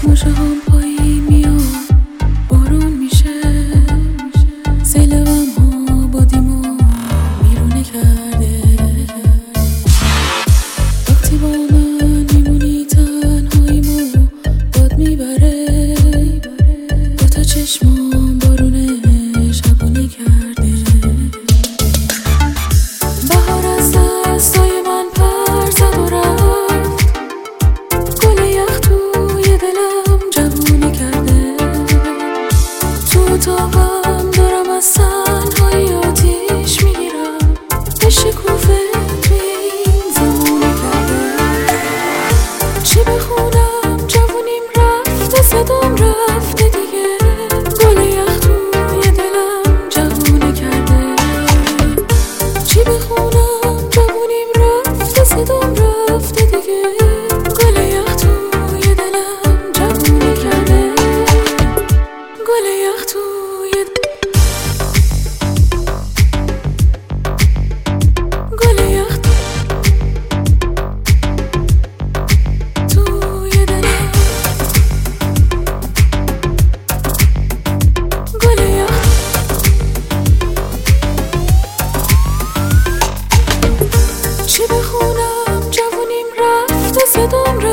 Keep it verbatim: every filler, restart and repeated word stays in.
مژه هم پایی میاد، بارون میشه، سیل غم ها بادیمو میرونه کرده. وقتی با من میمونی تنهاییمو باد میبره، دوتا چشمام بارونه شبونه کرده. بهار از دستای من پر زد و رفت، گل یخ توی دلم جوونه کرده. تو اتاقم دارم از تنهایی آتیش میگیرم، به شکوفه این زمونه کرده. چی بخونم جوونیم رفته، صدام رفته دیگه، گل یخ توی دلم جوونه کرده. چی بخونم جوونیم رفته، صدام رفته دیگه، گل یخ توی دلم جوونه کرده. گل یخ توی گل یخ توی دلم، گل یخ. چی بخونم جوونیم رفته، صدام